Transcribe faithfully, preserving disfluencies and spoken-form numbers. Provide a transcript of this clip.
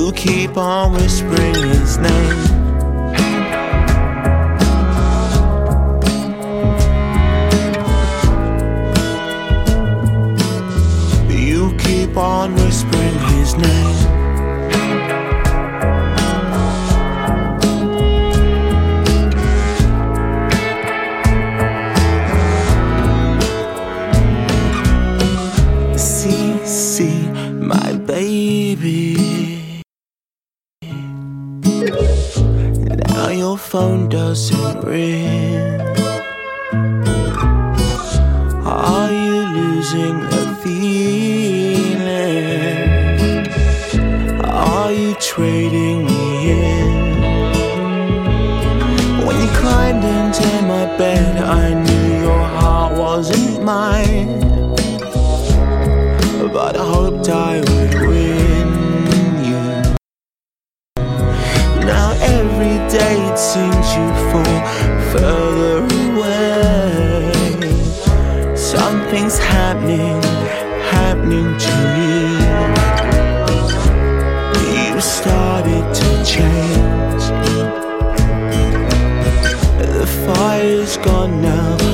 you keep on whispering his name. You keep on whispering his name. My baby, now your phone doesn't ring. Are you losing the feeling? Are you trading me in? When you climbed into my bed, I knew your heart wasn't mine, but I hoped I would win you. Now every day it seems you fall further away. Something's happening, happening to you. You started to change. The fire's gone now,